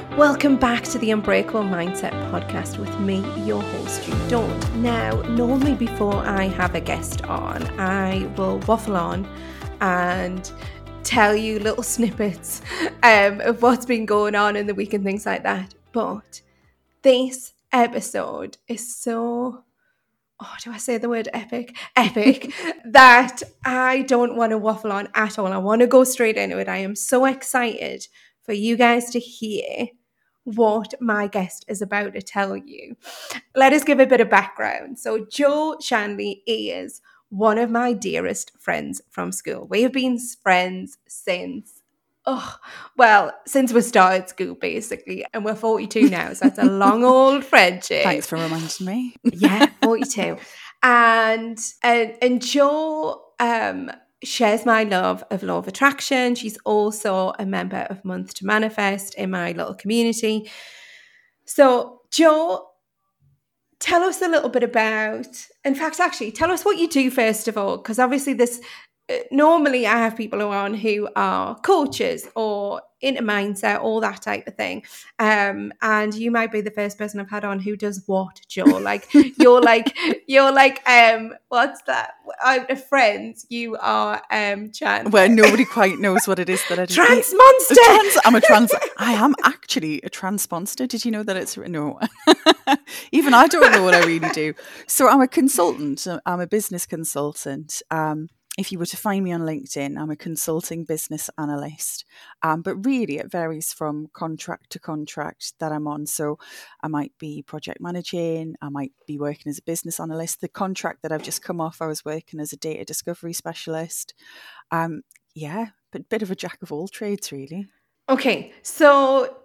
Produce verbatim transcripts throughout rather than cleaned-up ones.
Welcome back to the Unbreakable Mindset podcast with me, your host, Jude Dawn. Now, normally before I have a guest on, I will waffle on and tell you little snippets um, of what's been going on in the week and things like that. But this episode is so, oh, do I say the word epic? Epic, that I don't want to waffle on at all. I want to go straight into it. I am so excited for you guys to hear what my guest is about to tell you. Let us give a bit of background. So Jo Shanley is one of my dearest friends from school. We have been friends since, oh, well, since we started school, basically. And we're forty-two now, so that's a long old friendship. Thanks for reminding me. Yeah, forty-two. And, and, and Jo um, shares my love of law of attraction. She's also a member of Month to Manifest in my little community. So, Jo, tell us a little bit about, in fact, actually, tell us what you do first of all, because obviously this, uh, normally I have people on who are coaches or into mindset, all that type of thing. Um, and you might be the first person I've had on who does what, Jo? Like, you're like, you're like, um, what's that? Out of Friends, you are um, Chan. Where nobody quite knows what it is that I do. Trans monster. Trans, I'm a trans. I am actually a trans monster. Did you know that it's no? Even I don't know what I really do. So I'm a consultant. I'm a business consultant. Um, if you were to find me on LinkedIn, I'm a consulting business analyst. Um, but really, it varies from contract to contract that I'm on. So I might be project managing. I might be working as a business analyst. The contract that I've just come off, I was working as a data discovery specialist. Um, yeah, but bit of a jack of all trades, really. Okay, so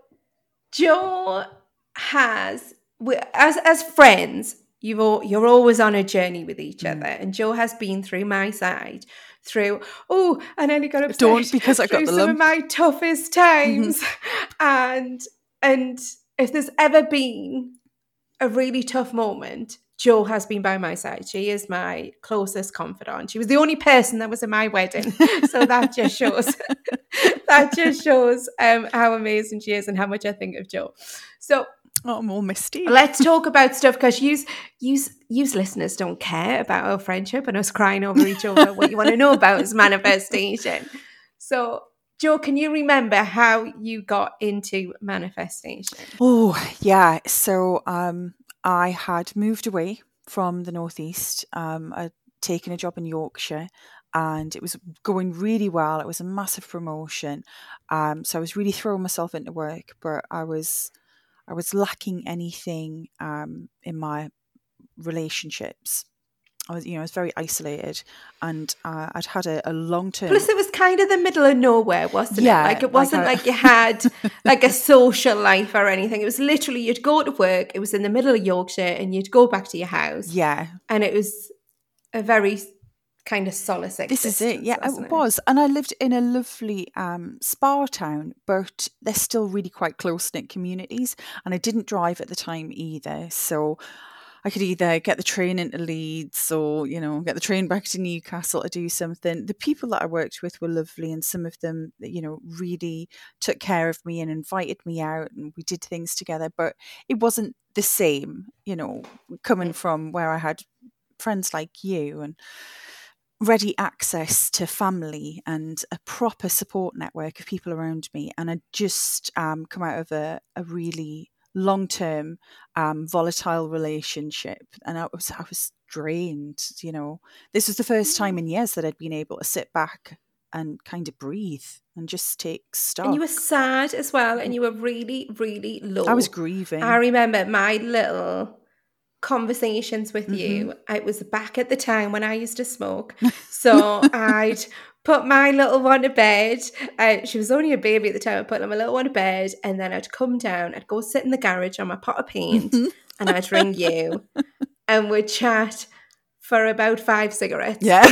Jo has, as as friends, you've all, you're always on a journey with each mm. other, and Jo has been through my side, through oh, I nearly got upset. Don't because I got the some lump. of my toughest times, mm-hmm. and and if there's ever been a really tough moment, Jo has been by my side. She is my closest confidant. She was the only person that was at my wedding. So that just shows that just shows um, how amazing she is and how much I think of Jo. So oh, I'm all misty. Let's talk about stuff, because you use use listeners don't care about our friendship and us crying over each other. What you want to know about is manifestation. So Jo, can you remember how you got into manifestation? Oh, yeah. So um I had moved away from the Northeast. Um, I'd taken a job in Yorkshire and it was going really well. It was a massive promotion. Um, so I was really throwing myself into work, but I was I was lacking anything um, in my relationships. I was, you know, I was very isolated, and uh, I'd had a, a long term. Plus, it was kind of the middle of nowhere, wasn't yeah, it? Like it wasn't like, I... like you had like a social life or anything. It was literally you'd go to work. It was in the middle of Yorkshire, and you'd go back to your house. Yeah, and it was a very kind of solace existence. This is it. Yeah, it, it was, and I lived in a lovely um, spa town, but they're still really quite close knit communities, and I didn't drive at the time either, so I could either get the train into Leeds or, you know, get the train back to Newcastle to do something. The people that I worked with were lovely, and some of them, you know, really took care of me and invited me out, and we did things together. But it wasn't the same, you know, coming from where I had friends like you and ready access to family and a proper support network of people around me. And I just um, come out of a, a really long-term um, volatile relationship, and I was I was drained. You know, this was the first time in years that I'd been able to sit back and kind of breathe and just take stock. And you were sad as well, and you were really, really low. I was grieving. I remember my little conversations with mm-hmm. you. I was back at the time when I used to smoke, so I'd put my little one to bed. Uh, she was only a baby at the time. I put my little one to bed, and then I'd come down. I'd go sit in the garage on my pot of paint, and I'd ring you, and we'd chat for about five cigarettes. Yeah,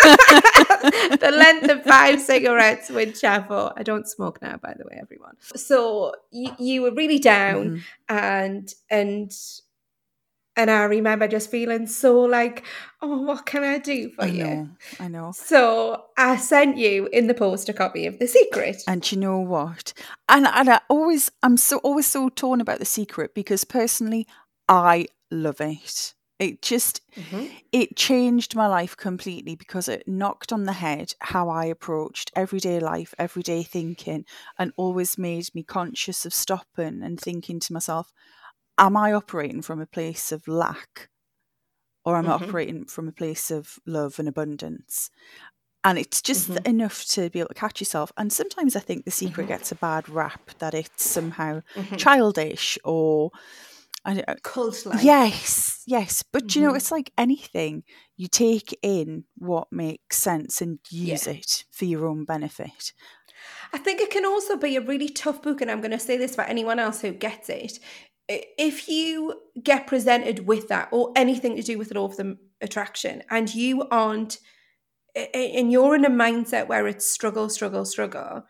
the length of five cigarettes we'd chat for. I don't smoke now, by the way, everyone. So you, you were really down, mm-hmm. and and. And I remember just feeling so like, oh, what can I do for I you? know, I know. So I sent you in the post a copy of The Secret. And you know what? And, and I always, I'm so always so torn about The Secret because personally, I love it. It just, Mm-hmm. it changed my life completely because it knocked on the head how I approached everyday life, everyday thinking, and always made me conscious of stopping and thinking to myself, am I operating from a place of lack or am I Mm-hmm. operating from a place of love and abundance? And it's just Mm-hmm. enough to be able to catch yourself. And sometimes I think The Secret Mm-hmm. gets a bad rap that it's somehow Mm-hmm. childish or I don't know. Cult-like. Yes, yes. But Mm-hmm. you know, it's like anything. You take in what makes sense and use Yeah. it for your own benefit. I think it can also be a really tough book, and I'm going to say this for anyone else who gets it. If you get presented with that or anything to do with law of the attraction and you aren't, and you're in a mindset where it's struggle, struggle, struggle,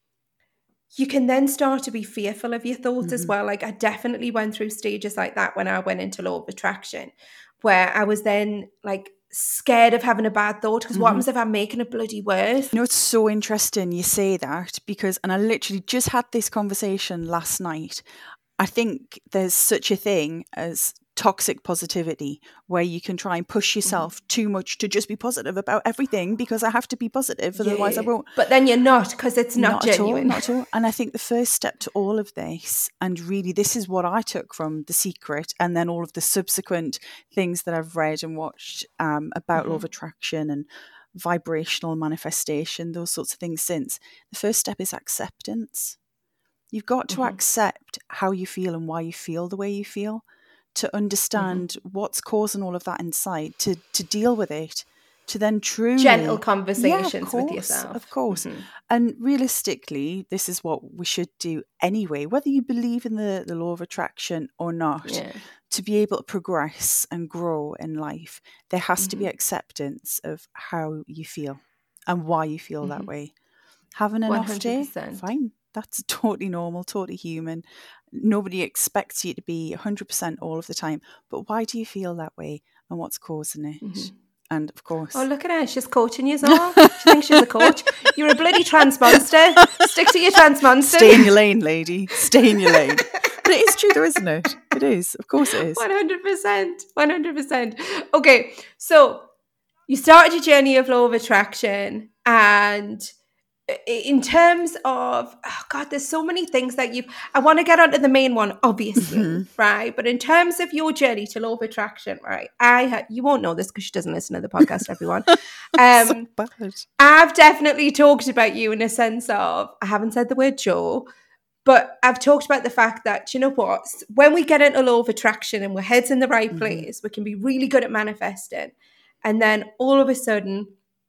you can then start to be fearful of your thoughts mm-hmm. as well. Like I definitely went through stages like that when I went into law of attraction, where I was then like scared of having a bad thought because mm-hmm. what happens if I'm making it bloody worse? You know, it's so interesting you say that because, and I literally just had this conversation last night. I think there's such a thing as toxic positivity where you can try and push yourself mm-hmm. too much to just be positive about everything because I have to be positive, yeah. otherwise I won't. But then you're not because it's not, not genuine. At all, not at all. And I think the first step to all of this, and really this is what I took from The Secret and then all of the subsequent things that I've read and watched um, about mm-hmm. law of attraction and vibrational manifestation, those sorts of things since. The first step is acceptance. You've got to mm-hmm. accept how you feel and why you feel the way you feel, to understand mm-hmm. what's causing all of that inside, to to deal with it, to then truly... Gentle conversations yeah, course, with yourself. Of course. Mm-hmm. And realistically, this is what we should do anyway, whether you believe in the, the law of attraction or not, yeah. to be able to progress and grow in life, there has mm-hmm. to be acceptance of how you feel and why you feel mm-hmm. that way. Having an off day, fine. That's totally normal, totally human. Nobody expects you to be one hundred percent all of the time. But why do you feel that way and what's causing it? Mm-hmm. And of course... Oh, look at her. She's coaching you all. She thinks she's a coach. You're a bloody trans monster. Stick to your trans monster. Stay in your lane, lady. Stay in your lane. But it is true though, isn't it? It is. Of course it is. one hundred percent. one hundred percent. Okay, so you started your journey of law of attraction and... in terms of, oh God, there's so many things that you've, I want to get onto the main one, obviously, mm-hmm. right? But in terms of your journey to law of attraction, right? I had, you won't know this because she doesn't listen to the podcast, everyone. Um, so bad. I've definitely talked about you in a sense of, I haven't said the word Joe, but I've talked about the fact that, you know what, when we get into law of attraction and we're heads in the right mm-hmm. place, we can be really good at manifesting. And then all of a sudden,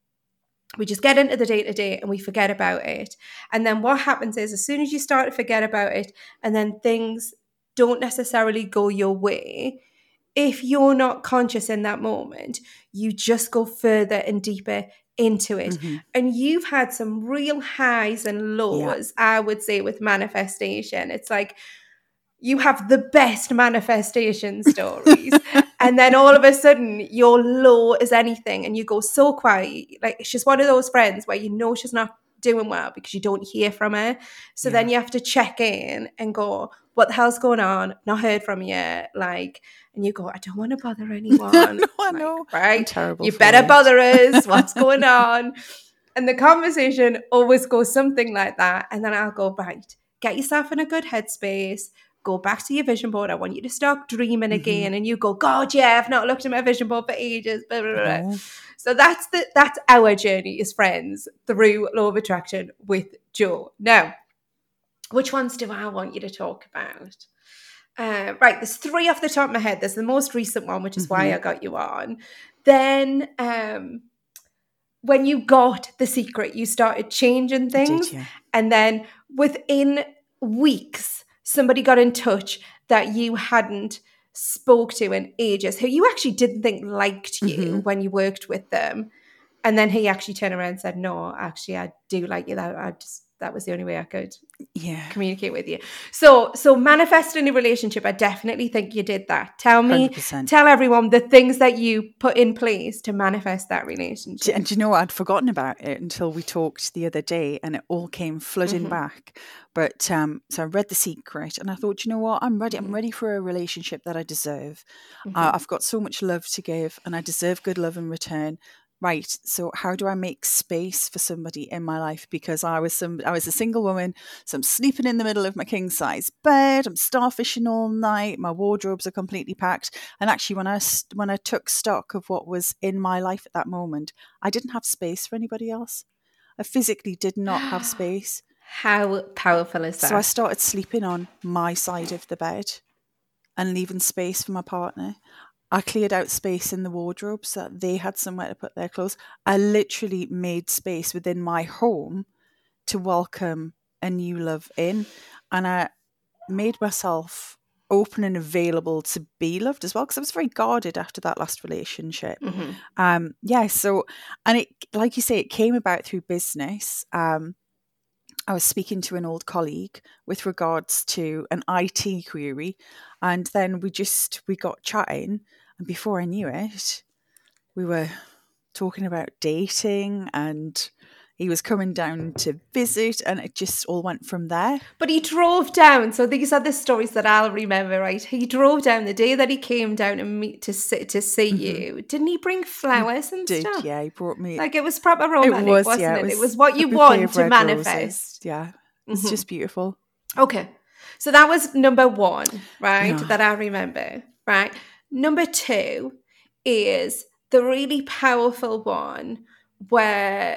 we just get into the day-to-day and we forget about it. And then what happens is as soon as you start to forget about it and then things don't necessarily go your way, if you're not conscious in that moment, you just go further and deeper into it. Mm-hmm. And you've had some real highs and lows, yeah. I would say, with manifestation. It's like you have the best manifestation stories. And then all of a sudden, you're low as anything and you go so quiet. Like she's one of those friends where you know she's not doing well because you don't hear from her. So yeah. then you have to check in and go, what the hell's going on? Not heard from you. Like, and you go, I don't want to bother anyone. no, I like, know. Right? I'm terrible you for better it. bother us. What's going on? And the conversation always goes something like that. And then I'll go, right, get yourself in a good headspace. Go back to your vision board. I want you to start dreaming mm-hmm. again. And you go, God, yeah, I've not looked at my vision board for ages. Blah, blah, blah. Oh. So that's the that's our journey as friends through law of attraction with Jo. Now, which ones do I want you to talk about? Uh, right, there's three off the top of my head. There's the most recent one, which is mm-hmm. why I got you on. Then um, when you got The Secret, you started changing things. Did, yeah. And then within weeks, somebody got in touch that you hadn't spoke to in ages, who you actually didn't think liked you mm-hmm. when you worked with them. And then he actually turned around and said, no, actually, I do like you. I just that was the only way I could yeah. communicate with you. So, so manifesting a relationship, I definitely think you did that. Tell me, one hundred percent. Tell everyone the things that you put in place to manifest that relationship. And do you know what? I'd forgotten about it until we talked the other day, and it all came flooding mm-hmm. back. But um, so I read The Secret, and I thought, you know what? I'm ready. Mm-hmm. I'm ready for a relationship that I deserve. Mm-hmm. Uh, I've got so much love to give, and I deserve good love in return. Right. So how do I make space for somebody in my life? Because I was some, I was a single woman, so I'm sleeping in the middle of my king size bed. I'm starfishing all night. My wardrobes are completely packed. And actually, when I when I took stock of what was in my life at that moment, I didn't have space for anybody else. I physically did not have space. How powerful is that? So I started sleeping on my side of the bed and leaving space for my partner. I cleared out space in the wardrobe so that they had somewhere to put their clothes. I literally made space within my home to welcome a new love in. And I made myself open and available to be loved as well, because I was very guarded after that last relationship. Mm-hmm. Um, yeah, so, and it, like you say, it came about through business. Um, I was speaking to an old colleague with regards to an I T query, and then we just, we got chatting. And before I knew it, we were talking about dating, and he was coming down to visit, and it just all went from there. But he drove down. So these are the stories that I'll remember, right? He drove down the day that he came down and meet to see, to see mm-hmm. you. Didn't he bring flowers he and did, stuff? Yeah, he brought me. Like it was proper romantic, it was, wasn't yeah, it? It was, it was what you want to manifest. Roses. Yeah, it's mm-hmm. just beautiful. Okay. So that was number one, right? Yeah. That I remember, right? Number two is the really powerful one where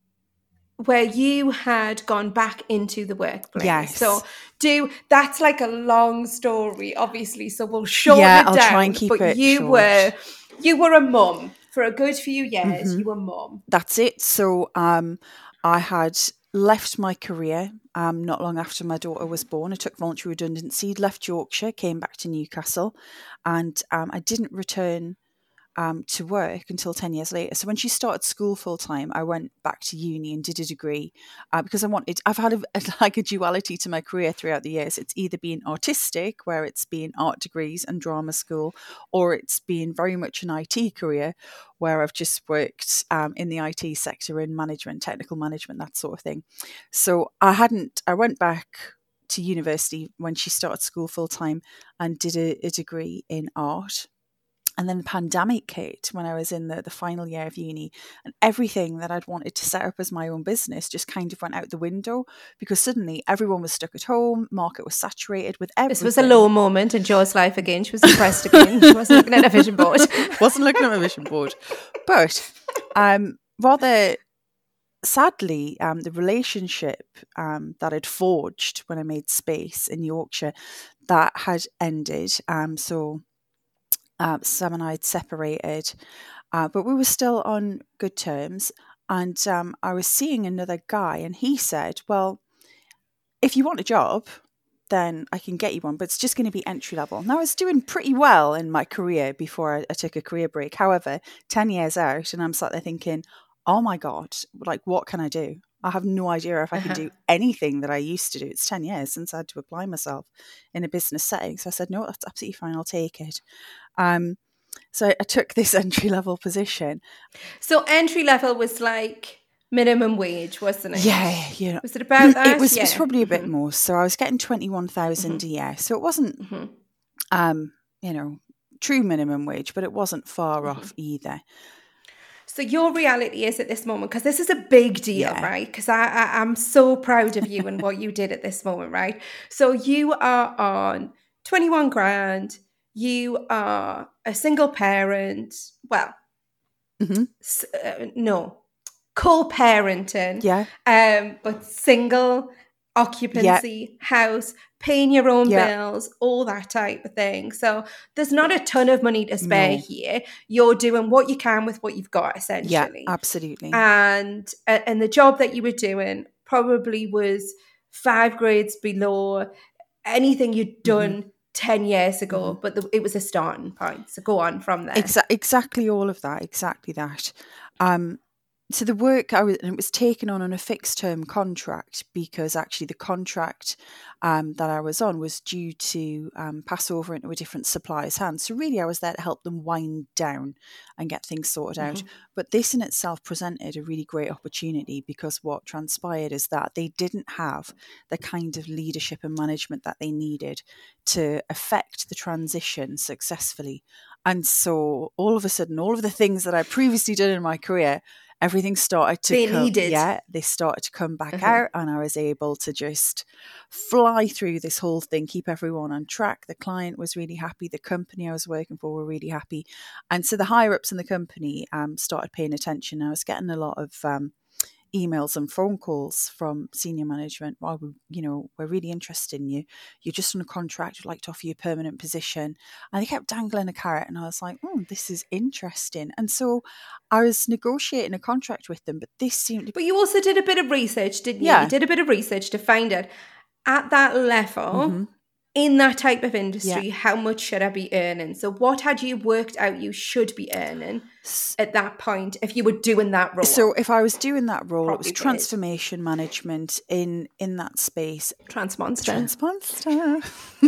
where you had gone back into the workplace. Yes. So do that's like a long story, obviously. So we'll shorten yeah, it down. I'll try and keep but it you short. were you were a mum for a good few years. Mm-hmm. You were mum. That's it. So um, I had left my career um, not long after my daughter was born. I took voluntary redundancy, left Yorkshire, came back to Newcastle, and um, I didn't return um, to work until ten years later. So when she started school full time, I went back to uni and did a degree uh, because I wanted, I've had a, a, like a duality to my career throughout the years. It's either been artistic, where it's been art degrees and drama school, or it's been very much an I T career where I've just worked um, in the I T sector in management, technical management, that sort of thing. So I hadn't, I went back to university when she started school full time and did a, a degree in art. And then the pandemic hit when I was in the, the final year of uni, and everything that I'd wanted to set up as my own business just kind of went out the window because suddenly everyone was stuck at home, market was saturated with everything. This was a low moment in Jo's life again. She was depressed again. She wasn't looking at a vision board. wasn't looking at my vision board. But um, rather sadly, um, the relationship um, that I'd forged when I made space in Yorkshire, that had ended. Um, so... Uh, Sam and I had separated, uh, but we were still on good terms. And um, I was seeing another guy, and he said, well, if you want a job, then I can get you one, but it's just going to be entry level. Now, I was doing pretty well in my career before I, I took a career break. However, ten years out, and I'm sat there thinking, oh my God, like, what can I do? I have no idea if I can uh-huh. do anything that I used to do. It's ten years since I had to apply myself in a business setting. So I said, no, that's absolutely fine. I'll take it. Um, so I took this entry level position. So entry level was like minimum wage, wasn't it? Yeah, yeah. Was it about that? It was, yeah. it was probably a bit mm-hmm. more. So I was getting twenty-one thousand mm-hmm. a year. So it wasn't, mm-hmm. um, you know, true minimum wage, but it wasn't far mm-hmm. off either. So your reality is at this moment, because this is a big deal, yeah. right? Because I, I, I'm so proud of you and what you did at this moment, right? So you are on twenty-one grand. You are a single parent. Well, mm-hmm. s- uh, no, co-parenting. Yeah. Um, but single, occupancy, yeah. house, paying your own yeah. bills, all that type of thing. So there's not a ton of money to spare no. here. You're doing what you can with what you've got, essentially. Yeah, absolutely. And and the job that you were doing probably was five grades below anything you'd done mm-hmm. ten years ago, mm-hmm. but the, it was a starting point. So go on from there. Exa- exactly all of that. Exactly that. Um, so the work I was, and it was taken on on a fixed term contract because actually the contract um, that I was on was due to um, pass over into a different supplier's hands. So really I was there to help them wind down and get things sorted out. Mm-hmm. But this in itself presented a really great opportunity because what transpired is that they didn't have the kind of leadership and management that they needed to effect the transition successfully. And so all of a sudden, all of the things that I previously did in my career, everything started to They come, needed. yeah, they started to come back Uh-huh. out, and I was able to just fly through this whole thing, keep everyone on track. The client was really happy. The company I was working for were really happy. And so the higher ups in the company um, started paying attention. I was getting a lot of um, emails and phone calls from senior management. Well, we, you know, we're really interested in you. You're just on a contract. We'd like to offer you a permanent position. And they kept dangling a carrot. And I was like, oh, this is interesting. And so I was negotiating a contract with them, but this seemed to be... But you also did a bit of research, didn't you? Yeah. You did a bit of research to find out at that level, Mm-hmm. in that type of industry, Yeah. how much should I be earning? So what had you worked out you should be earning at that point if you were doing that role? So if I was doing that role, Probably it was transformation management in, in that space. Transmonster. Transmonster.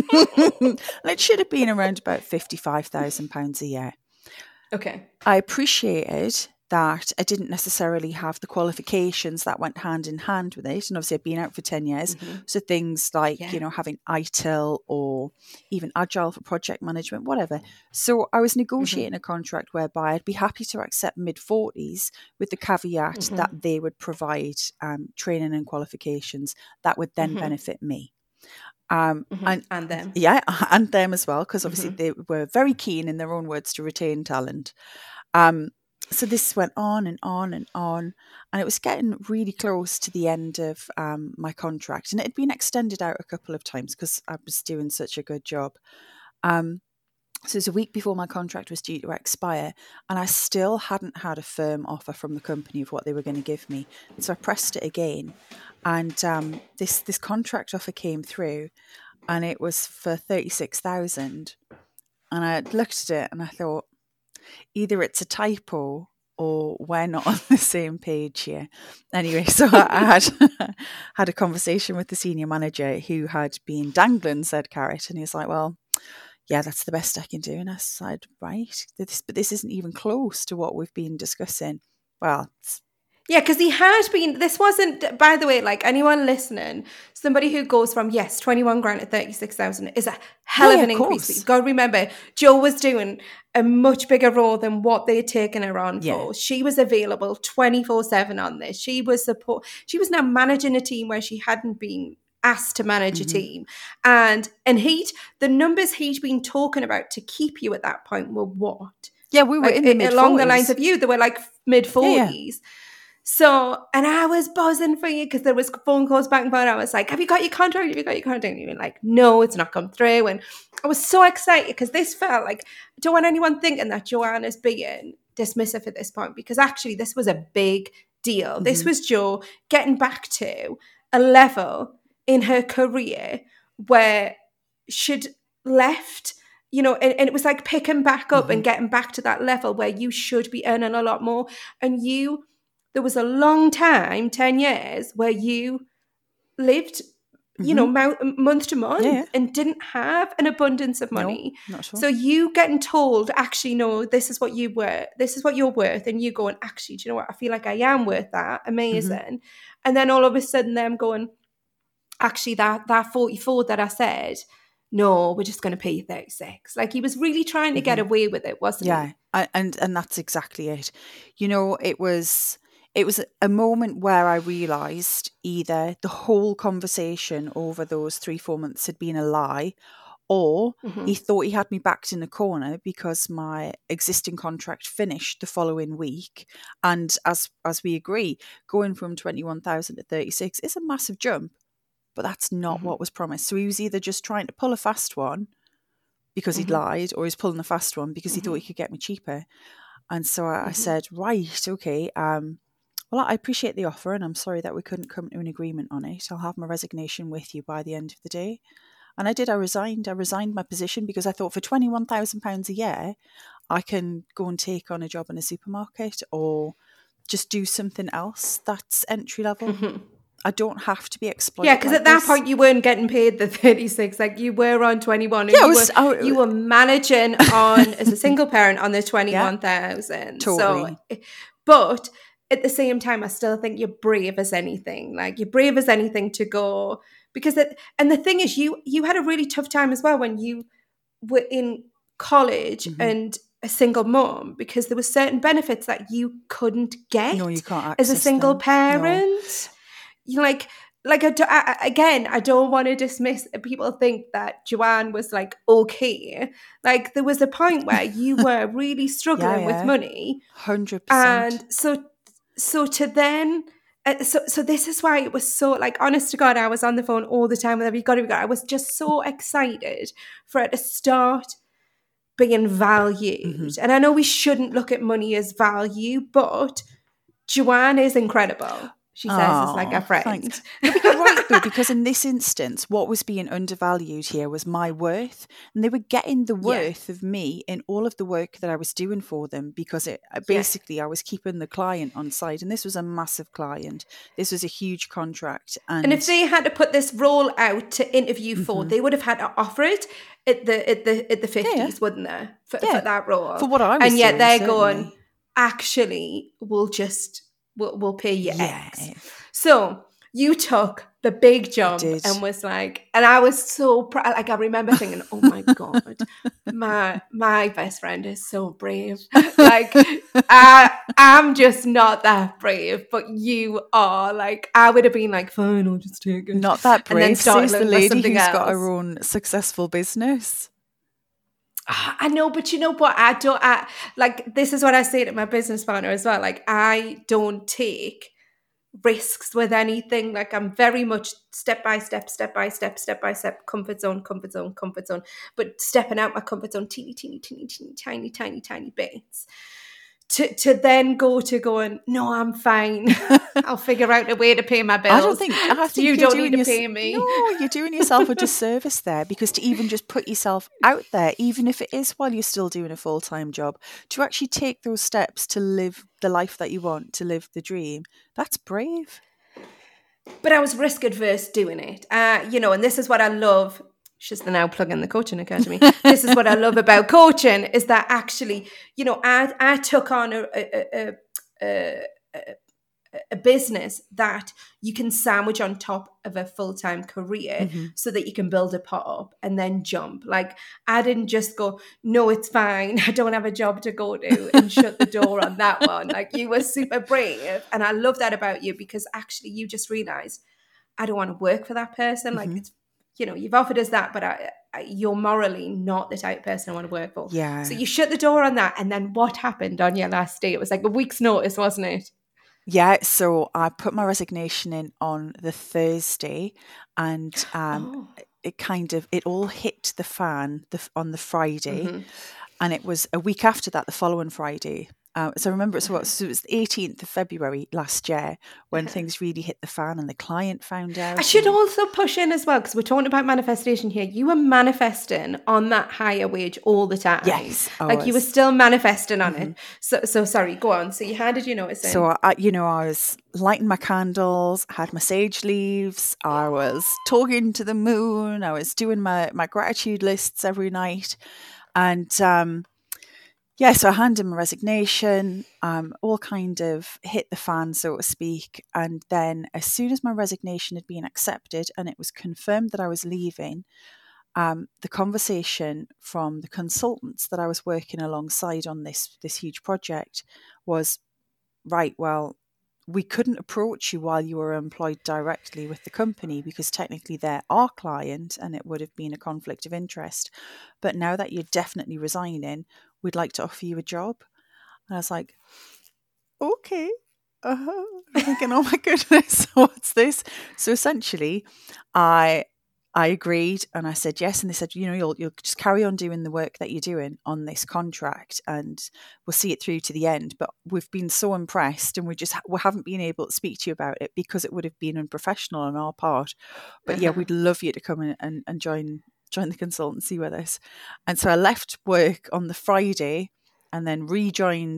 And it should have been around about fifty-five thousand pounds a year. Okay. I appreciated that I didn't necessarily have the qualifications that went hand in hand with it. And obviously I've been out for ten years. Mm-hmm. So things like, Yeah. you know, having I T I L or even Agile for project management, whatever. So I was negotiating Mm-hmm. a contract whereby I'd be happy to accept mid forties with the caveat Mm-hmm. that they would provide um, training and qualifications that would then Mm-hmm. benefit me. Um, Mm-hmm. and, And them. Yeah, and them as well, because obviously Mm-hmm. they were very keen in their own words to retain talent. Um, so this went on and on and on, and it was getting really close to the end of um, my contract, and it had been extended out a couple of times because I was doing such a good job. Um, so it was a week before my contract was due to expire, and I still hadn't had a firm offer from the company of what they were going to give me. So I pressed it again, and um, this this contract offer came through, and it was for thirty-six thousand. And I looked at it and I thought, either it's a typo or we're not on the same page here. Anyway, so I had had a conversation with the senior manager who had been dangling said carrot, and he's like, well, yeah, that's the best I can do. And I said, right, this, but this isn't even close to what we've been discussing. Well, it's, Yeah, because he had been, this wasn't, by the way, like anyone listening, somebody who goes from, yes, twenty-one grand to thirty-six thousand is a hell Yeah, of an of increase. course. But you've got to remember, Jo was doing a much bigger role than what they had taken her on Yeah. for. She was available twenty-four seven on this. She was support. She was now managing a team where she hadn't been asked to manage Mhm. a team. And, and he'd, the numbers he'd been talking about to keep you at that point were what? yeah, we were Like, in the a- mid along the lines of you, they were like mid forties. So, and I was buzzing for you because there was phone calls back and forth. I was like, have you got your contract? Have you got your contract? And you were like, no, it's not come through. And I was so excited because this felt like, I don't want anyone thinking that Joanna's being dismissive at this point, because actually this was a big deal. Mm-hmm. This was Jo getting back to a level in her career where she'd left, you know, and, and it was like picking back up mm-hmm. and getting back to that level where you should be earning a lot more. And you, there was a long time, ten years, where you lived, mm-hmm. you know, mo- month to month yeah. and didn't have an abundance of money. No, not at all. So you getting told, actually, no, this is what you were, this is what you're worth. And you going, actually, do you know what? I feel like I am worth that. Amazing. Mm-hmm. And then all of a sudden them going, actually, that that forty-four that I said, no, we're just going to pay you thirty-six. Like he was really trying to mm-hmm. get away with it, wasn't yeah. he? Yeah, and and that's exactly it. You know, it was it was a moment where I realised either the whole conversation over those three, four months had been a lie, or mm-hmm. he thought he had me backed in a corner because my existing contract finished the following week. And as as we agree, going from twenty-one thousand to thirty-six is a massive jump. But that's not mm-hmm. what was promised. So he was either just trying to pull a fast one because he'd mm-hmm. lied, or he's pulling a fast one because he mm-hmm. thought he could get me cheaper. And so I, mm-hmm. I said, right, okay, um, well, I appreciate the offer and I'm sorry that we couldn't come to an agreement on it. I'll have my resignation with you by the end of the day. And I did, I resigned. I resigned my position because I thought for twenty-one thousand pounds a year, I can go and take on a job in a supermarket or just do something else that's entry level. Mm-hmm. I don't have to be exploited. Yeah, because like at that this. point you weren't getting paid the thirty-six. Like you were on twenty-one. And Yeah, I you, was, were, I, you were managing on as a single parent on the twenty-one thousand. Yeah, totally. So, but at the same time, I still think you're brave as anything. Like you're brave as anything to go because it. And the thing is, you you had a really tough time as well when you were in college mm-hmm. and a single mom, because there were certain benefits that you couldn't get. No, you can't access as a single them. parent. No. You like. Like, I, I, again, I don't want to dismiss, people think that Joanne was like, okay. Like, there was a point where you were really struggling yeah, yeah. with money. one hundred percent. And so, so to then, uh, so so this is why it was so, like, honest to God, I was on the phone all the time with every God, every God. I was just so excited for it to start being valued. Mm-hmm. And I know we shouldn't look at money as value, but Joanne is incredible. She says oh, it's like a friend. No, but you're right, though, because in this instance, what was being undervalued here was my worth. And they were getting the worth yeah. of me in all of the work that I was doing for them, because it basically yeah. I was keeping the client on side. And this was a massive client. This was a huge contract. And, and if they had to put this role out to interview mm-hmm. for, they would have had to offer it at the at the at the fifties, yeah. wouldn't they? For, yeah. for that role. For what I was And yet doing, they're certainly. going, actually, we'll just... We'll, we'll pay you yeah. X. So you took the big jump and was like, and I was so proud. Like I remember thinking, oh my God, my my best friend is so brave. Like I, I'm just not that brave, but you are. Like I would have been like, fine, I'll just take it. Not that brave. And then Says the lady who's else. got her own successful business. I know, but you know what? I don't, I, like, this is what I say to my business partner as well. Like, I don't take risks with anything. Like, I'm very much step by step, step by step, step by step, comfort zone, comfort zone, comfort zone. But stepping out my comfort zone, teeny, teeny, teeny, teeny, tiny, tiny, tiny bits. To to then go to going, no, I'm fine. I'll figure out a way to pay my bills. I don't think, I think you don't need to your, pay me. No, you're doing yourself a disservice there, because to even just put yourself out there, even if it is while you're still doing a full-time job, to actually take those steps to live the life that you want, to live the dream, that's brave. But I was risk adverse doing it. Uh, you know, and this is what I love. She's the now plug in the coaching academy. This is what I love about coaching, is that actually, you know, I I took on a a, a, a, a business that you can sandwich on top of a full-time career mm-hmm. so that you can build a pot up and then jump. Like I didn't just go, no, it's fine, I don't have a job to go to, and shut the door on that one. Like you were super brave. And I love that about you, because actually you just realized, I don't want to work for that person. Mm-hmm. Like it's, you know, you've offered us that, but I, I, you're morally not the type of person I want to work for. Yeah. So you shut the door on that. And then what happened on your last day? It was like a week's notice, wasn't it? Yeah. So I put my resignation in on the Thursday, and um, oh. it kind of, it all hit the fan the, on the Friday. Mm-hmm. And it was a week after that, the following Friday. Uh, so I remember it's what, so it was the eighteenth of February last year when uh-huh. things really hit the fan and the client found out. I should and... also push in as well, because we're talking about manifestation here. You were manifesting on that higher wage all the time. Yes. Like you were still manifesting on mm-hmm. it. So, so sorry, go on. So you, how did you notice it? So, I, you know, I was lighting my candles, had my sage leaves, I was talking to the moon, I was doing my, my gratitude lists every night. And, um, yeah, so I handed my resignation, um, all kind of hit the fan, so to speak. And then as soon as my resignation had been accepted and it was confirmed that I was leaving, um, the conversation from the consultants that I was working alongside on this, this huge project was, right, well, we couldn't approach you while you were employed directly with the company because technically they're our client and it would have been a conflict of interest. But now that you're definitely resigning, we'd like to offer you a job. And I was like, okay. Uh-huh. I'm thinking, oh my goodness, what's this? So essentially, I I agreed and I said yes. And they said, you know, you'll you'll just carry on doing the work that you're doing on this contract and we'll see it through to the end. But we've been so impressed and we just we haven't been able to speak to you about it because it would have been unprofessional on our part. But uh-huh. yeah, we'd love you to come in and, and join join the consultancy with us. And so I left work on the Friday and then rejoined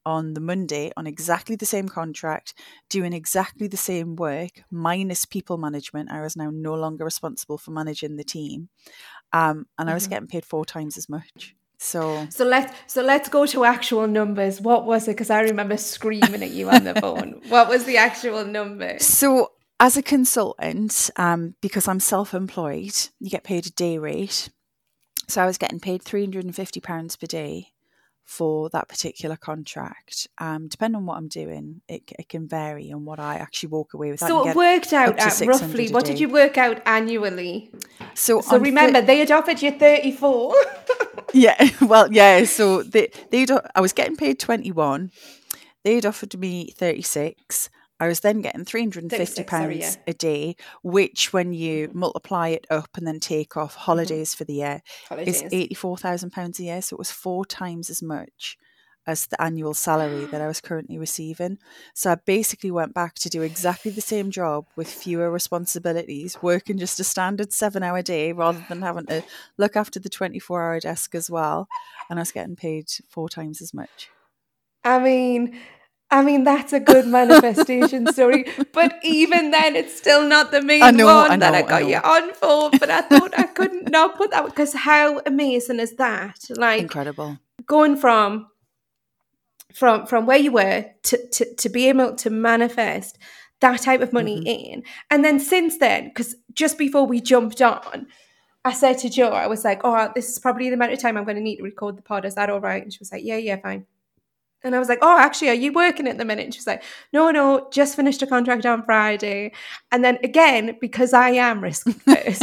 on the Monday on exactly the same contract, doing exactly the same work, minus people management. I was now no longer responsible for managing the team. Um, and I was mm-hmm. getting paid four times as much. So so let's so let's go to actual numbers. What was it? Because I remember screaming at you on the phone. What was the actual number? So as a consultant, um, because I'm self-employed, you get paid a day rate. So I was getting paid three hundred fifty pounds per day for that particular contract. Um, depending on what I'm doing, it, it can vary on what I actually walk away with. So it worked out at roughly, what did you work out annually? So, so remember, th- they had offered you thirty-four. Yeah, well, yeah. So they they'd I was getting paid twenty-one. They'd offered me thirty-six. I was then getting three hundred fifty pounds sorry, yeah. a day, which when you multiply it up and then take off holidays mm-hmm. for the year, holidays. is eighty-four thousand pounds a year. So it was four times as much as the annual salary that I was currently receiving. So I basically went back to do exactly the same job with fewer responsibilities, working just a standard seven hour day rather than having to look after the twenty-four hour desk as well. And I was getting paid four times as much. I mean... I mean, that's a good manifestation story, but even then, it's still not the main I know, one I know, that I got I you on for. But I thought I couldn't not put that, because how amazing is that? Like, incredible. Going from from from where you were to to, to be able to manifest that type of money mm-hmm. in, and then since then, because just before we jumped on, I said to Jo, I was like, "Oh, this is probably the amount of time I'm going to need to record the pod. Is that all right?" And she was like, "Yeah, yeah, fine." And I was like, oh, actually, are you working at the minute? And she was like, no, no, just finished a contract on Friday. And then again, because I am risk averse,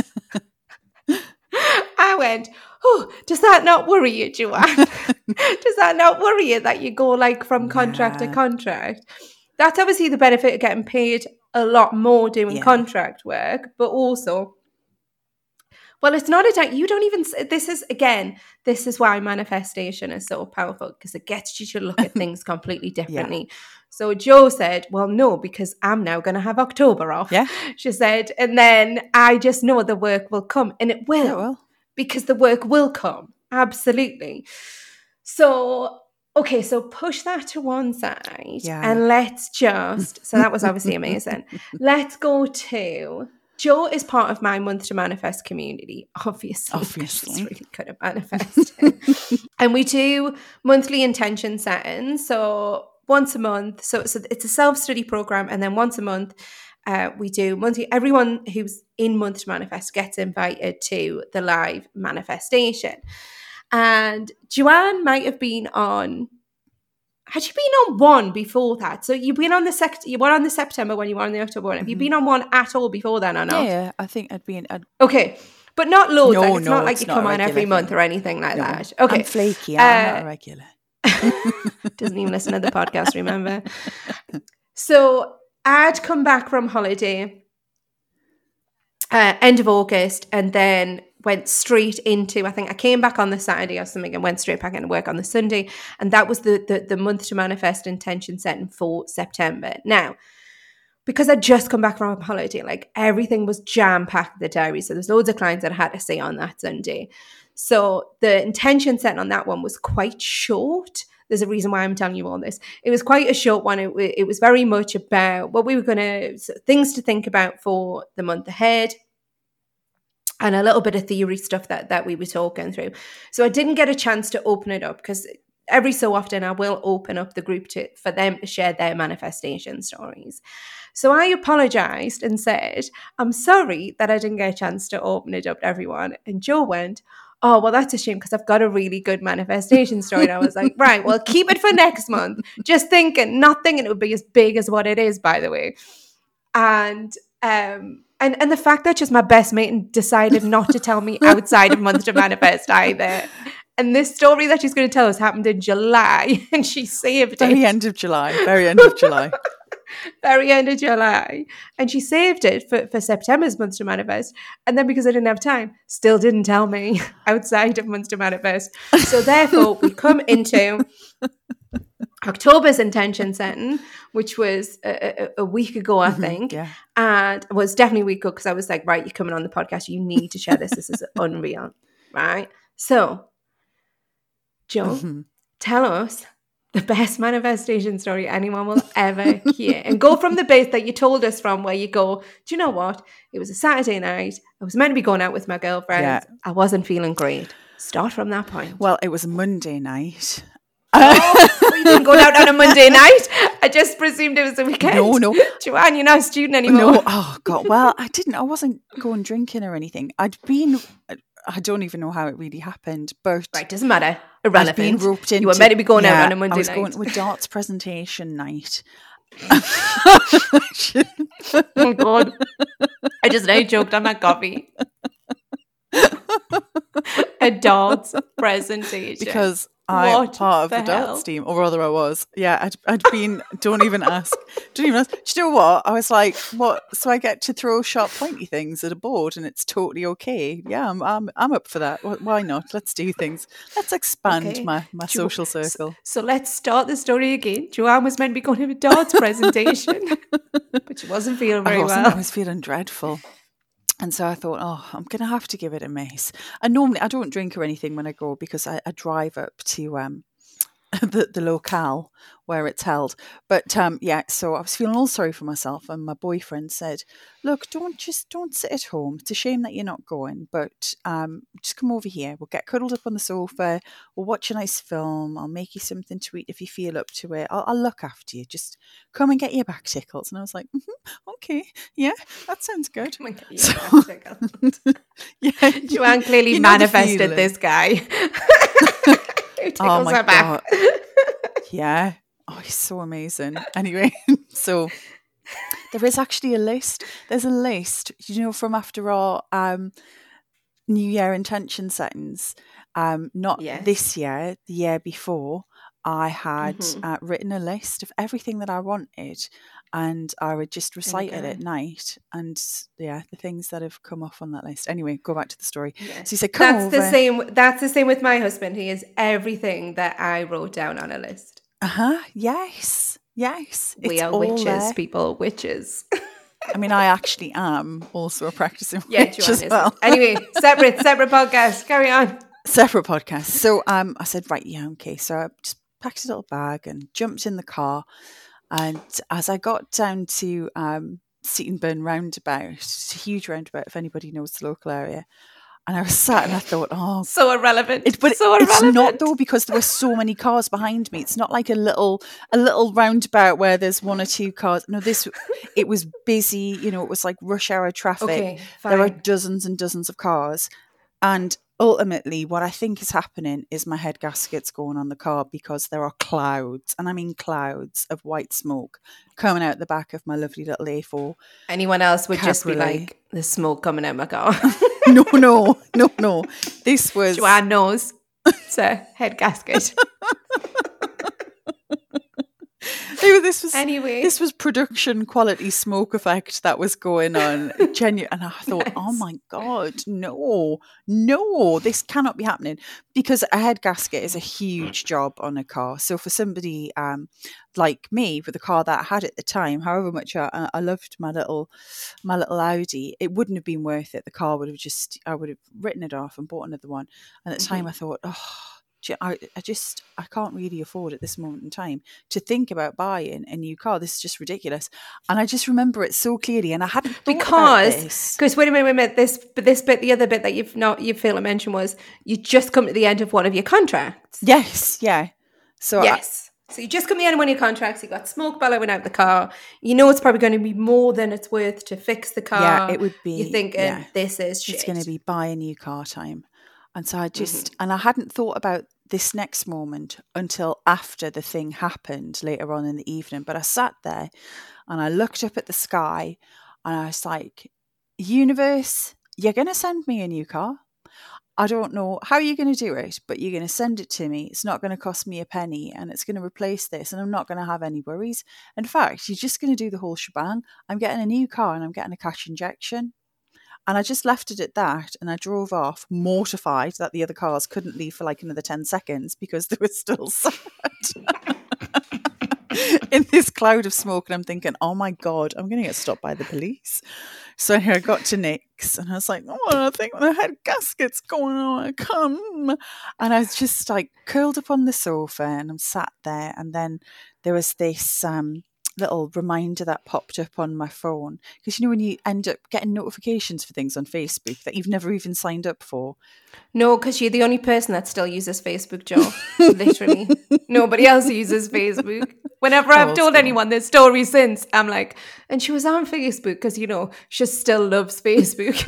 I went, oh, does that not worry you, Joanne? Does that not worry you that you go like from contract yeah. to contract? That's obviously the benefit of getting paid a lot more doing yeah. contract work, but also... Well, it's not a time. You don't even, this is, again, this is why manifestation is so powerful, because it gets you to look at things completely differently. Yeah. So Jo said, well, no, because I'm now going to have October off. Yeah. She said, and then I just know the work will come, and it will, it will. because the work will come. Absolutely. So, okay, so push that to one side yeah. and let's just, so that was obviously amazing. Let's go to... Jo is part of my Month to Manifest community, obviously. Obviously. She's really good at manifesting. And we do monthly intention settings. So once a month, so, so it's a self-study program. And then once a month, uh, we do monthly. Everyone who's in Month to Manifest gets invited to the live manifestation. And Joanne might have been on... Had you been on one before that? So you've been on the sec- you were on the September one, you were on the October one. Have mm-hmm. you been on one at all before then or not? Yeah, I think I'd been... I'd... Okay, but not loads. No, like, it's no, not like it's you not come on every thing. month or anything like no. that. Okay. I'm flaky, I'm uh, not a regular. Doesn't even listen to the podcast, remember? So I'd come back from holiday uh, end of August, and then went straight into, I think I came back on the Saturday or something and went straight back into work on the Sunday. And that was the, the, the month to manifest intention setting for September. Now, because I'd just come back from a holiday, like everything was jam-packed in the diary. So there's loads of clients that I had to see on that Sunday. So the intention setting on that one was quite short. There's a reason why I'm telling you all this. It was quite a short one. It, it was very much about what we were going to, things to think about for the month ahead, and a little bit of theory stuff that, that we were talking through. So I didn't get a chance to open it up, because every so often I will open up the group to for them to share their manifestation stories. So I apologized and said, I'm sorry that I didn't get a chance to open it up to everyone. And Jo went, oh, well, that's a shame, because I've got a really good manifestation story. And I was like, right, well, keep it for next month. Just thinking, not thinking it would be as big as what it is, by the way. And, um, And and the fact that just my best mate decided not to tell me outside of Month to Manifest either. And this story that she's going to tell us happened in July, and she saved it. Very end of July. Very end of July. Very end of July. And she saved it for, for September's Month to Manifest. And then because I didn't have time, still didn't tell me outside of Month to Manifest. So therefore, we come into October's intention setting, which was a, a, a week ago, I think, yeah. and was definitely a week ago, because I was like, right, you're coming on the podcast, you need to share this. This is unreal, right? So, Jo, mm-hmm. tell us the best manifestation story anyone will ever hear. And go from the bit that you told us from, where you go, do you know what? It was a Saturday night. I was meant to be going out with my girlfriends. Yeah. I wasn't feeling great. Start from that point. Well, it was a Monday night. Oh, you didn't go out on a Monday night? I just presumed it was the weekend. No, no. Joanne, you're not a student anymore. No, oh God. Well, I didn't, I wasn't going drinking or anything. I'd been, I don't even know how it really happened, but. Right, doesn't matter. Irrelevant. I'd been roped into, you were meant to be going yeah, out on a Monday I was night. going to a darts presentation night. Oh God. I just now choked on my coffee. A darts presentation. Because I'm What part of the the, darts hell? team, or rather I was. Yeah, I'd, I'd been, don't even ask. Don't even ask. Do you know what? I was like, what? So I get to throw sharp pointy things at a board and it's totally okay. Yeah, I'm I'm, I'm up for that. Wh- Why not? Let's do things. Let's expand Okay. my, my Jo- social circle. So, so let's start the story again. Joanne was meant to be going to a darts presentation, but she wasn't feeling very I wasn't. well. I was feeling dreadful. And so I thought, oh, I'm going to have to give it a miss. And normally I don't drink or anything when I go because I, I drive up to um, the, the locale where it's held. But um, yeah, so I was feeling all sorry for myself. And my boyfriend said, look, don't just don't sit at home. It's a shame that you're not going, but um, just come over here. We'll get cuddled up on the sofa. We'll watch a nice film. I'll make you something to eat if you feel up to it. I'll, I'll look after you. Just come and get your back tickled. And I was like, mm-hmm, okay, yeah, that sounds good. Come and get your So- back tickled. Yeah, Joanne clearly you know the manifested feeling. this guy. Who tickles Oh my her back. God. Yeah. Oh, he's so amazing. Anyway, so there is actually a list. There's a list, you know, from after our um, New Year intention settings. Um, not Yes. this year, the year before, I had Mhm. uh, written a list of everything that I wanted, and I would just recite it Okay. at night. And yeah, the things that have come off on that list. Anyway, go back to the story. Yes. So he said, "Come That's over." the same. That's the same with my husband. He is everything that I wrote down on a list. Uh huh. Yes. Yes. We It's are all witches, there. people. Witches. I mean, I actually am also a practicing Yeah, witch Joanne as is. well. Anyway, separate, separate podcast. Carry on. Separate podcast. So um, I said, right, yeah, okay. So I just packed a little bag and jumped in the car. And as I got down to um, Seatonburn roundabout, it's a huge roundabout if anybody knows the local area. And I was sat and I thought, oh, So irrelevant. It, but so it's irrelevant. not though, because there were so many cars behind me. It's not like a little a little roundabout where there's one or two cars. No, this it was busy. You know, it was like rush hour traffic. Okay, There are fine. dozens and dozens of cars, and ultimately, what I think is happening is my head gasket's going on the car because there are clouds, and I mean clouds of white smoke coming out the back of my lovely little A four. Anyone else would just be Cabriolet. like, the smoke coming out my car. No, no, no, no. This was Joanne knows. It's a head gasket. this was Anyway. this was production quality smoke effect that was going on. Genuine, and I thought, oh Nice. my God, no, no, this cannot be happening, because a head gasket is a huge job on a car. So for somebody um, like me with the car that I had at the time, however much I, I loved my little my little Audi, it wouldn't have been worth it. The car would have just, I would have written it off and bought another one. And at the time, I thought, oh. I, I just, I can't really afford at this moment in time to think about buying a new car. This is just ridiculous. And I just remember it so clearly, and I hadn't thought about Because, this. because wait a minute, wait a minute. This, but this bit, the other bit that you've not, you failed to mention was you just come to the end of one of your contracts. Yes, yeah. So Yes. So you just come to the end of one of your contracts. You got smoke bellowing out the car. You know it's probably going to be more than it's worth to fix the car. Yeah, it would be, You're thinking yeah. this is shit. It's going to be buy a new car time. And so I just, Mm-hmm. and I hadn't thought about this next moment until after the thing happened later on in the evening. But I sat there and I looked up at the sky and I was like, universe, you're going to send me a new car. I don't know how you're going to do it, but you're going to send it to me. It's not going to cost me a penny, and it's going to replace this, and I'm not going to have any worries. In fact, you're just going to do the whole shebang. I'm getting a new car and I'm getting a cash injection. And I just left it at that, and I drove off, mortified that the other cars couldn't leave for like another ten seconds because they were still sat in this cloud of smoke, and I'm thinking, oh my God, I'm going to get stopped by the police. So here I got to Nick's and I was like, oh, I think the head gasket's going on. Come. And I was just like curled up on the sofa and I'm sat there. And then there was this um, little reminder that popped up on my phone. Because, you know, when you end up getting notifications for things on Facebook that you've never even signed up for. No, because you're the only person that still uses Facebook, Joe. Literally. Nobody else uses Facebook. Whenever I've told school. anyone this story since, I'm like, and she was on Facebook because, you know, she still loves Facebook.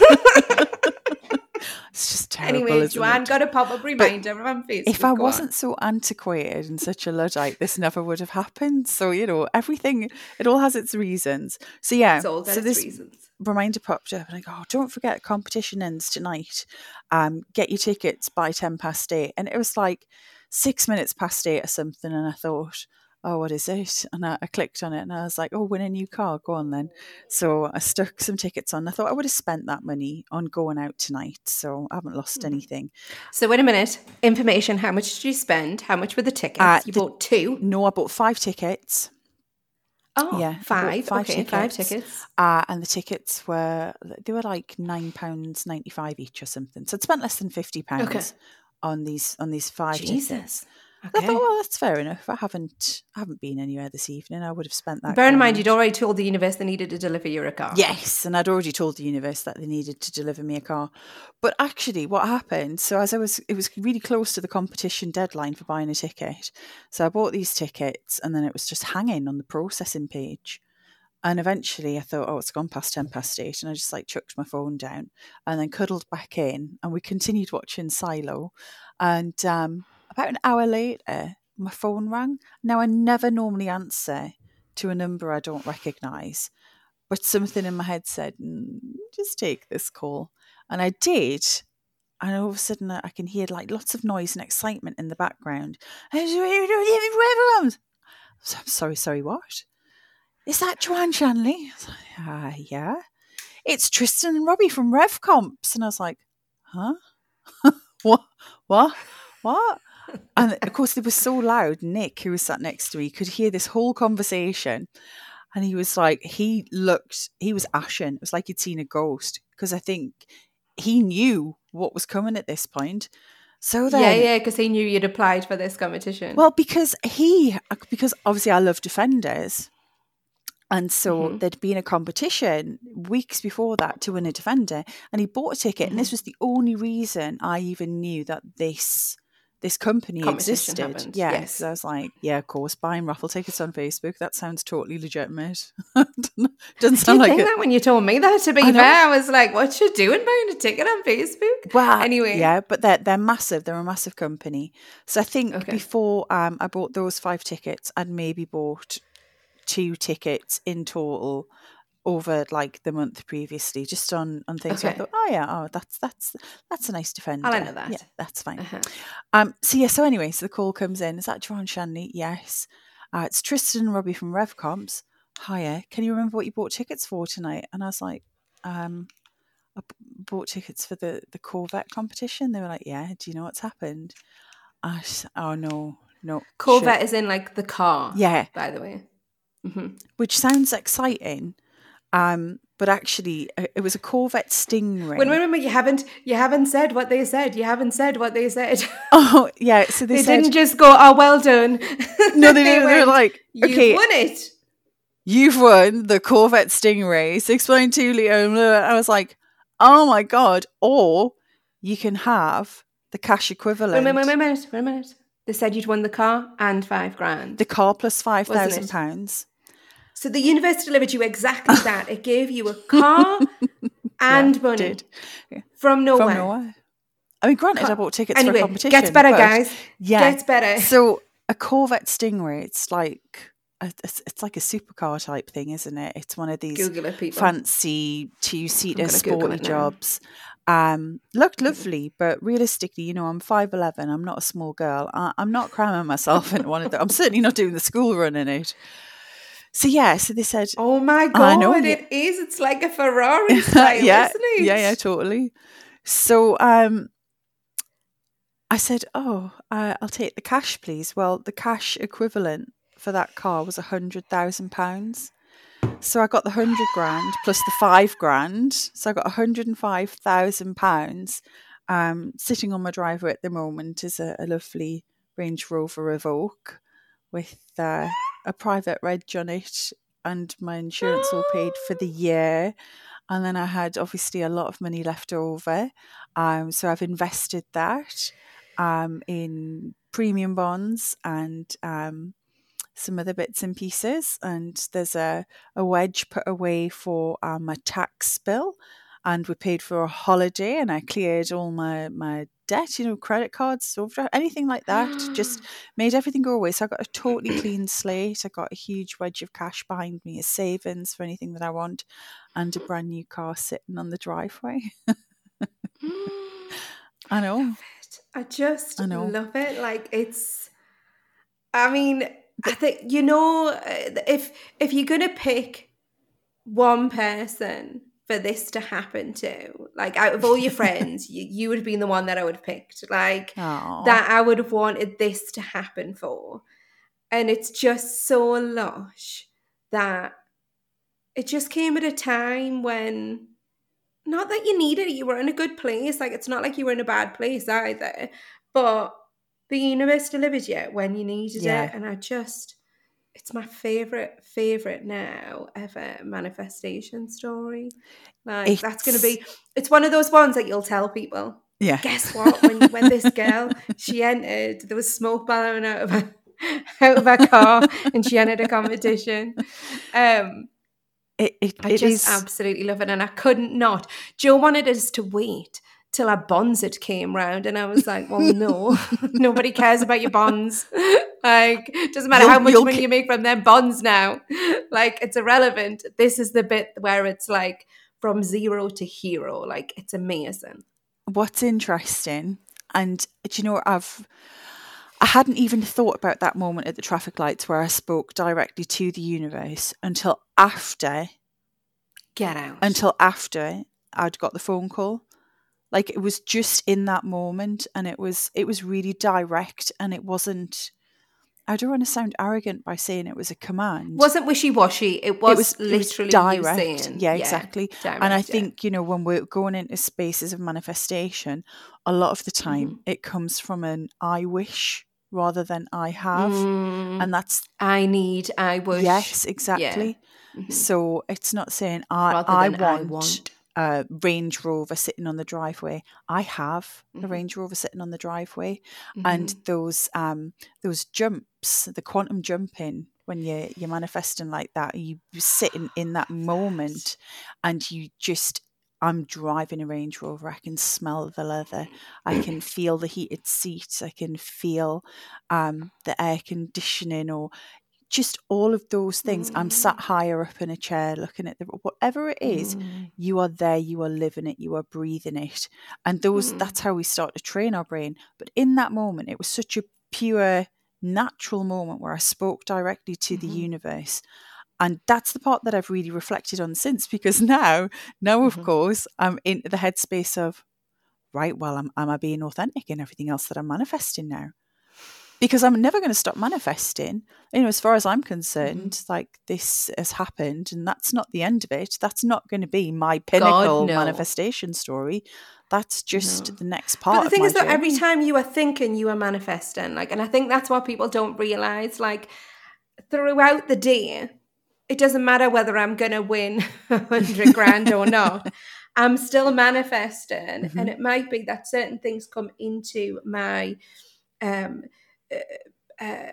It's just terrible. Anyway, isn't Joanne it? got a pop-up reminder but on Facebook. If I Go wasn't on. so antiquated and such a Luddite, this never would have happened. So, you know, everything, it all has its reasons. So, yeah. It's all got so its this reasons. reminder popped up and I go, oh, don't forget, competition ends tonight. Um, get your tickets by ten past eight. And it was like six minutes past eight or something. And I thought, oh, what is it? And I, I clicked on it and I was like, oh, win a new car. Go on then. So I stuck some tickets on. I thought I would have spent that money on going out tonight. So I haven't lost anything. So wait a minute. Information. How much did you spend? How much were the tickets? Uh, you the- bought two? No, I bought five tickets. Oh, Yeah, I bought five. five okay, five tickets. tickets. Uh, and the tickets were, they were like nine pounds ninety-five each or something. So I'd spent less than fifty pounds Okay. on these on these five tickets. Jesus. I Okay. thought, well, that's fair enough. I haven't I haven't been anywhere this evening. I would have spent that. Bear in kind mind, of- you'd already told the universe they needed to deliver you a car. Yes, and I'd already told the universe that they needed to deliver me a car. But actually, what happened, so as I was, it was really close to the competition deadline for buying a ticket. So I bought these tickets and then it was just hanging on the processing page. And eventually I thought, oh, it's gone past ten past eight. And I just like chucked my phone down and then cuddled back in. And we continued watching Silo. And um, about an hour later, my phone rang. Now, I never normally answer to a number I don't recognise. But something in my head said, mm, just take this call. And I did. And all of a sudden I can hear like lots of noise and excitement in the background. I'm sorry, sorry, what? Is that Joanne Shanley? I was like, uh, yeah. It's Tristan and Robbie from RevComps. And I was like, huh? what? What? What? And of course, it was so loud. Nick, who was sat next to me, could hear this whole conversation. And he was like, he looked, he was ashen. It was like he'd seen a ghost. Because I think he knew what was coming at this point. So then, yeah, yeah, because he knew you'd applied for this competition. well, because he, because obviously I love Defenders. And so Mhm. there'd been a competition weeks before that to win a Defender. And he bought a ticket. And this was the only reason I even knew that this this company Competition existed. happened, Yeah, yes. so I was like, yeah, of course, buying raffle tickets on Facebook. That sounds totally legitimate. Doesn't I sound didn't like think it. that when you told me that, to be I know. fair. I was like, what you doing buying a ticket on Facebook? Well, Anyway. yeah, but they're they're massive. They're a massive company. So I think Okay. before um, I bought those five tickets, I'd maybe bought two tickets in total over like the month previously, just on on things. Where I Okay. thought, oh yeah, oh that's that's that's a nice Defender. I'll enter that. Yeah, that's fine. Uh-huh. Um. So yeah. So anyway, so the call comes in. Is that Joanne Shanley? Yes. Uh, it's Tristan and Robbie from RevComps. Hiya. Can you remember what you bought tickets for tonight? And I was like, um, I b- bought tickets for the the Corvette competition. They were like, yeah. Do you know what's happened? I s- oh no, no. Corvette shit. is in like the car, Yeah. by the way. hmm Which sounds exciting, um, but actually uh, it was a Corvette Stingray. Wait, wait, wait, you haven't, you haven't said what they said. You haven't said what they said. Oh yeah, so they, They said didn't just go, oh, well done. no. They, they, they were went, like, you've okay, won it. you've won the Corvette Stingray. six point two litre. I was like, oh my god! Or you can have the cash Wait, equivalent, wait, wait, wait a minute, wait a minute. They said you'd won the car and five grand. the car plus five Wasn't thousand it? pounds. So the universe delivered you exactly that. It gave you a car and money Did from nowhere. from nowhere. I mean, granted, I bought tickets Anyway, for a competition. gets better, but guys. Yeah, Gets better. So a Corvette Stingray, it's like a, it's, it's like a supercar type thing, isn't it? It's one of these Google it, people. fancy two-seater I'm gonna Google sporty it now. jobs. Um, looked lovely, but realistically, you know, I'm five eleven. I'm not a small girl. I, I'm not cramming myself into one of them. I'm certainly not doing the school run in it. So yeah, so they said, Oh my I god, know, it yeah. is. It's like a Ferrari style, yeah, isn't it? yeah, yeah, totally. So um, I said, oh, uh, I'll take the cash, please. Well, the cash equivalent for that car was a hundred thousand pounds. So I got the hundred grand plus the five grand. So I got a hundred and five thousand pounds. Um, sitting on my driveway at the moment is a, a lovely Range Rover Evoque with uh, a private reg on it, and my insurance all paid for the year. And then I had obviously a lot of money left over. Um, so I've invested that um, in premium bonds and um, some other bits and pieces. And there's a, a wedge put away for um, my tax bill. And we paid for a holiday, and I cleared all my, my debt, you know, credit cards, overdraft, anything like that. Just made everything go away. So I got a totally clean slate. I got a huge wedge of cash behind me as savings for anything that I want, and a brand new car sitting on the driveway. I know. Love it. I just I know. love it. Like, it's, I mean, I think, you know, if if you're going to pick one person for this to happen to, like, out of all your friends, you, you would have been the one that I would have picked, like, Aww. that I would have wanted this to happen for. And it's just so lush that it just came at a time when, not that you needed it, you were in a good place, like, it's not like you were in a bad place either, but the universe delivered you when you needed Yeah. it. And I just, it's my favourite, favourite now ever manifestation story. Like, It's- that's going to be, it's one of those ones that you'll tell people. Yeah. Guess what? When when this girl, she entered, there was smoke ballowing out of her, out of her car, and she entered a competition. Um, It, it, I it just is- absolutely love it, and I couldn't not. Joe wanted us to wait till our bonds had came round, and I was like, well, no, nobody cares about your bonds. Like, it doesn't matter You'll- how much you'll money ca- you make from them bonds now. Like, it's irrelevant. This is the bit where it's like from zero to hero. Like, it's amazing. What's interesting, and do you know, I've I hadn't even thought about that moment at the traffic lights where I spoke directly to the universe until after Get out. until after I'd got the phone call. Like, it was just in that moment, and it was it was really direct, and it wasn't, I don't want to sound arrogant by saying it was a command. Wasn't wishy-washy. It was, It was- it was literally direct. you saying. Yeah, exactly. direct, And I yeah. think, you know, when we're going into spaces of manifestation, a lot of the time Mm-hmm. it comes from an I wish rather than I have. Mm, And that's, I need, I wish. yes, exactly. Mhm. So it's not saying I, Rather I, than I want want. a Range Rover sitting on the driveway. I have a Mhm. Range Rover sitting on the driveway. Mhm. And those um those jumps, the quantum jumping, when you you're manifesting like that, you sitting in that moment, and you just, I'm driving a Range Rover. I can smell the leather. I can feel the heated seats. I can feel um the air conditioning, or just all of those things. I'm sat higher up in a chair looking at the, whatever it is, Mm. you are there, you are living it, you are breathing it. And those Mm. that's how we start to train our brain. But in that moment, it was such a pure, natural moment where I spoke directly to the Mhm. universe. And that's the part that I've really reflected on since, because now, now of Mhm. course, I'm in the headspace of, right, well, am, am I being authentic in everything else that I'm manifesting now? Because I'm never going to stop manifesting. You know, as far as I'm concerned, Mm-hmm. like, this has happened, and that's not the end of it. That's not going to be my pinnacle no. manifestation story. That's just No. the next part. But the thing of is my that every journey. time you are thinking, you are manifesting. Like, and I think that's what people don't realize. Like, throughout the day, it doesn't matter whether I'm gonna win a hundred grand or not. I'm still manifesting, Mhm. and it might be that certain things come into my um, uh, uh,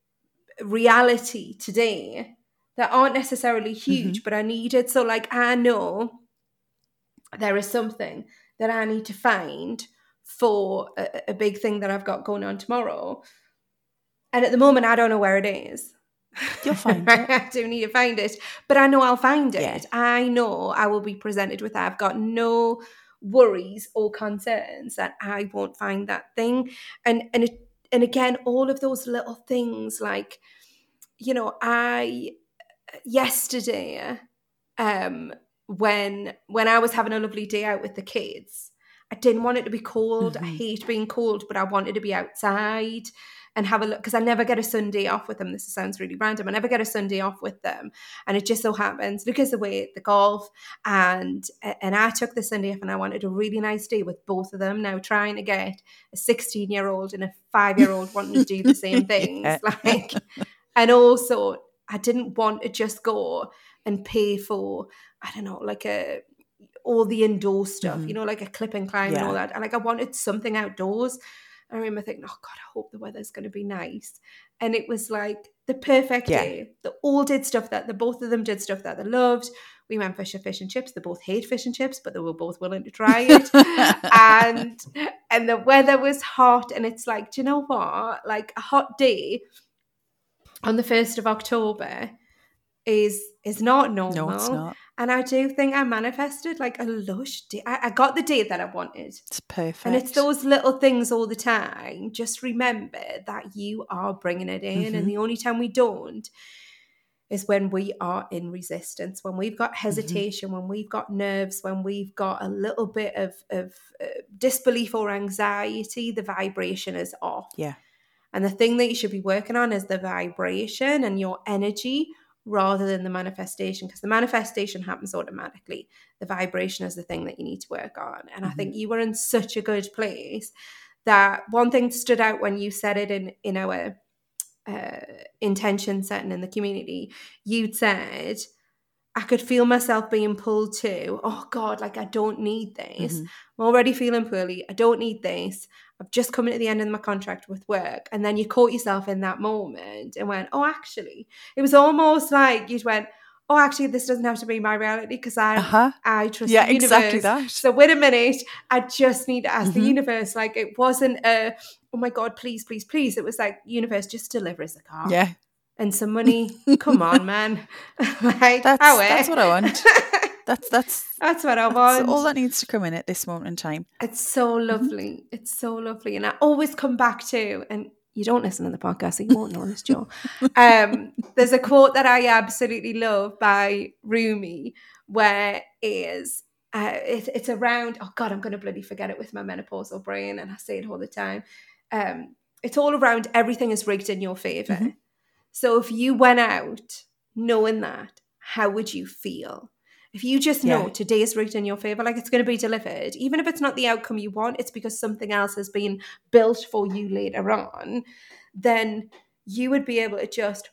reality today that aren't necessarily huge, but I need it. So, like, I know there is something that I need to find for a, a big thing that I've got going on tomorrow. And at the moment, I don't know where it is. You'll find it. I do need to find it, but I know I'll find it. Yeah. I know I will be presented with that. I've got no worries or concerns that I won't find that thing. And and it, and again, all of those little things, like, you know, I yesterday, um, when when I was having a lovely day out with the kids, I didn't want it to be cold. I Mhm. hate being cold, but I wanted to be outside. and have a look, because I never get a Sunday off with them. This sounds really random. I never get a Sunday off with them. And it just so happens, Luca's away at the golf, and and I took the Sunday off, and I wanted a really nice day with both of them. Now trying to get a sixteen-year-old and a five-year-old wanting to do the same things. Yeah. Like, and also I didn't want to just go and pay for, I don't know, like a all the indoor stuff, mm-hmm. you know, like a clip and climb yeah. and all that. And like I wanted something outdoors. I remember thinking, oh God, I hope the weather's going to be nice. And it was like the perfect yeah. day. They all did stuff that, the both of them did stuff that they loved. We went for fish and chips. They both hate fish and chips, but they were both willing to try it. and and the weather was hot. And it's like, do you know what? Like a hot day on the first of October is is not normal. No, it's not. And I do think I manifested like a lush day. I, I got the day that I wanted. It's perfect. And it's those little things all the time. Just remember that you are bringing it in. Mm-hmm. And the only time we don't is when we are in resistance, when we've got hesitation, mm-hmm. when we've got nerves, when we've got a little bit of, of uh, disbelief or anxiety, the vibration is off. Yeah. And the thing that you should be working on is the vibration and your energy, rather than the manifestation, because the manifestation happens automatically. The vibration is the thing that you need to work on. And mm-hmm. I think you were in such a good place that one thing stood out when you said it in, in our uh, intention setting in the community. You'd said, I could feel myself being pulled to, oh God, like I don't need this. Mm-hmm. I'm already feeling poorly. I don't need this. I've just come to the end of my contract with work. And then you caught yourself in that moment and went, oh, actually, it was almost like you went, oh, actually, this doesn't have to be my reality because I uh-huh. I trust yeah, the universe. Exactly that. So wait a minute, I just need to ask mm-hmm. the universe. Like it wasn't a, oh my God, please, please, please. It was like, universe, just deliver us a car. Yeah. And some money. Come on, man. Like, that's, that's what I want. That's that's that's what I that's want. All that needs to come in at this moment in time. It's so lovely. Mm-hmm. It's so lovely. And I always come back to, and you don't listen to the podcast, so you won't know this, Joe. Um, there's a quote that I absolutely love by Rumi, where is uh, it, it's around, oh God, I'm going to bloody forget it with my menopausal brain, and I say it all the time. Um, it's all around everything is rigged in your favor. Mm-hmm. So if you went out knowing that, how would you feel? If you just know yeah. today is rigged in your favor, like it's going to be delivered, even if it's not the outcome you want, it's because something else has been built for you later on, then you would be able to just,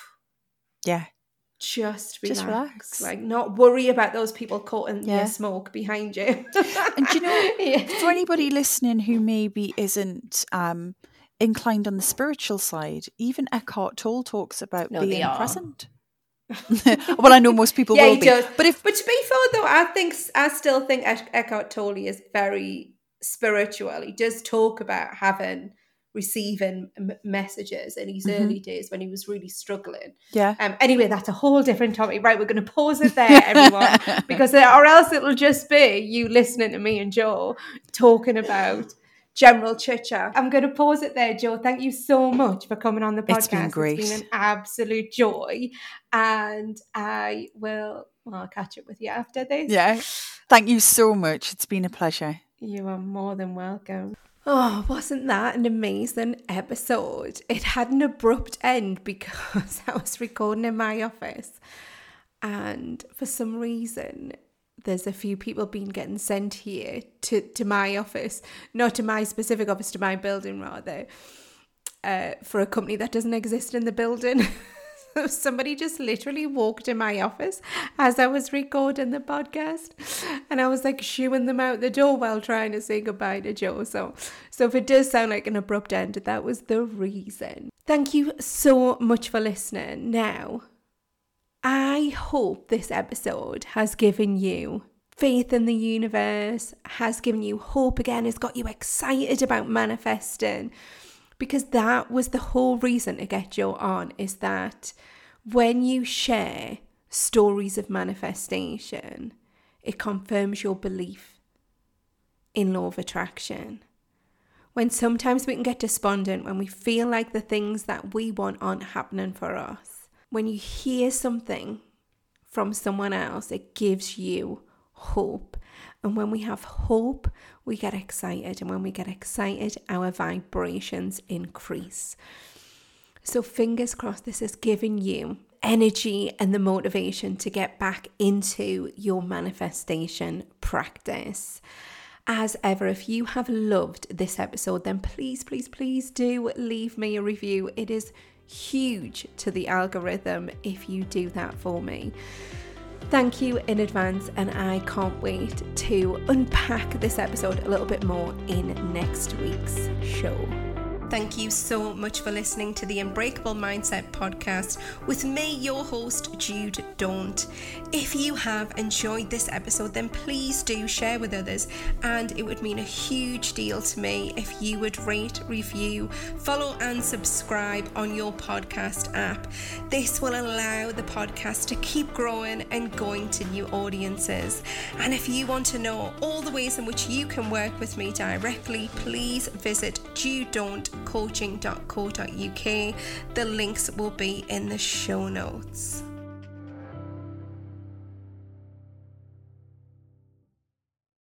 yeah, just relax, just relax. Like not worry about those people caught in yeah. your smoke behind you. And you know, yeah. for anybody listening who maybe isn't um, inclined on the spiritual side, even Eckhart Tolle talks about no, being present. Well, I know most people yeah, will be, does. but if but to be fair though, I think I still think Eckhart Tolle is very spiritual. He does talk about having receiving m- messages in his mm-hmm. early days when he was really struggling. Yeah. Um. Anyway, that's a whole different topic. Right, we're going to pause it there, everyone, because or else it'll just be you listening to me and Joe talking about general chit chat. I'm going to pause it there, Joe. Thank you so much for coming on the podcast. It's been great. It's been an absolute joy. And I will, well, I'll catch up with you after this. Yeah. Thank you so much. It's been a pleasure. You are more than welcome. Oh, wasn't that an amazing episode? It had an abrupt end because I was recording in my office. And for some reason, there's a few people been getting sent here to, to my office, not to my specific office, to my building rather, uh, for a company that doesn't exist in the building. Somebody just literally walked in my office as I was recording the podcast, and I was like shooing them out the door while trying to say goodbye to Joe. So, so if it does sound like an abrupt end, that was the reason. Thank you so much for listening. Now, I hope this episode has given you faith in the universe, has given you hope again, has got you excited about manifesting, because that was the whole reason to get Joe on, is that when you share stories of manifestation, it confirms your belief in law of attraction. When sometimes we can get despondent, when we feel like the things that we want aren't happening for us, when you hear something from someone else, it gives you hope. And when we have hope, we get excited. And when we get excited, our vibrations increase. So fingers crossed, this is giving you energy and the motivation to get back into your manifestation practice. As ever, if you have loved this episode, then please, please, please do leave me a review. It is huge to the algorithm if you do that for me. Thank you in advance, and I can't wait to unpack this episode a little bit more in next week's show. Thank you so much for listening to the Unbreakable Mindset podcast with me, your host, Jude Daunt. If you have enjoyed this episode, then please do share with others, and it would mean a huge deal to me if you would rate, review, follow and subscribe on your podcast app. This will allow the podcast to keep growing and going to new audiences. And if you want to know all the ways in which you can work with me directly, please visit jude daunt coaching dot co dot uk. The links will be in the show notes.